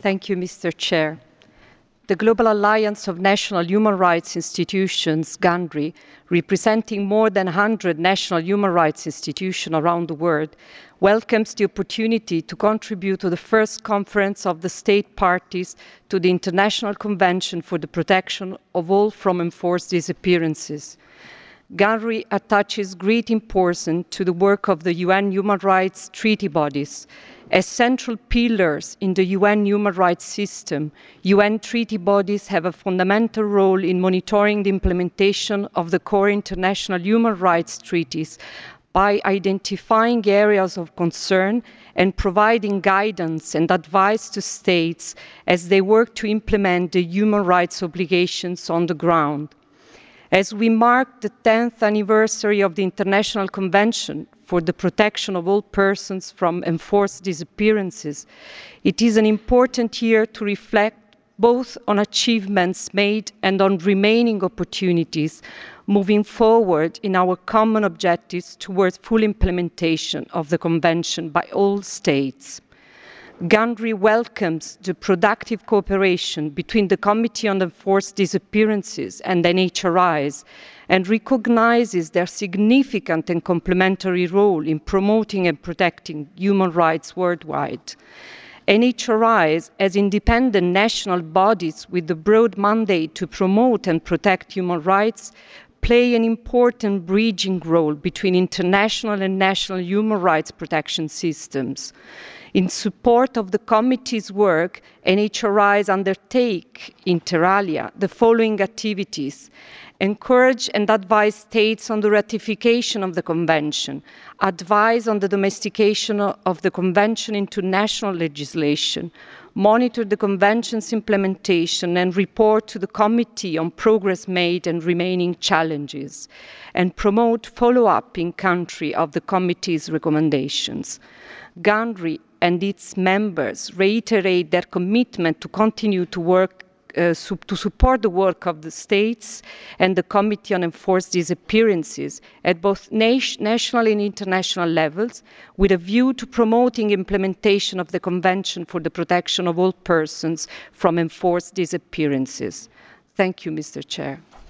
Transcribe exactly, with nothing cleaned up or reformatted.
Thank you, Mister Chair. The Global Alliance of National Human Rights Institutions, GANHRI, representing more than one hundred national human rights institutions around the world, welcomes the opportunity to contribute to the first conference of the state parties to the International Convention for the Protection of All from Enforced Disappearances. GANHRI attaches great importance to the work of the U N human rights treaty bodies. As central pillars in the U N human rights system, U N treaty bodies have a fundamental role in monitoring the implementation of the core international human rights treaties by identifying areas of concern and providing guidance and advice to states as they work to implement the human rights obligations on the ground. As we mark the tenth anniversary of the International Convention for the Protection of All Persons from Enforced Disappearances, it is an important year to reflect both on achievements made and on remaining opportunities moving forward in our common objectives towards full implementation of the Convention by all states. GANHRI welcomes the productive cooperation between the Committee on Enforced Disappearances and N H R Is and recognizes their significant and complementary role in promoting and protecting human rights worldwide. N H R Is, as independent national bodies with the broad mandate to promote and protect human rights, play an important bridging role between international and national human rights protection systems. In support of the committee's work, N H R Is undertake, inter alia, the following activities: encourage and advise states on the ratification of the Convention, advise on the domestication of the Convention into national legislation, monitor the Convention's implementation and report to the Committee on progress made and remaining challenges, and promote follow-up in country of the Committee's recommendations. GANHRI and its members reiterate their commitment to continue to work uh, su to support the work of the states and the Committee on Enforced Disappearances at both nat national and international levels, with a view to promoting implementation of the Convention for the Protection of All Persons from Enforced Disappearances. Thank you, Mister Chair.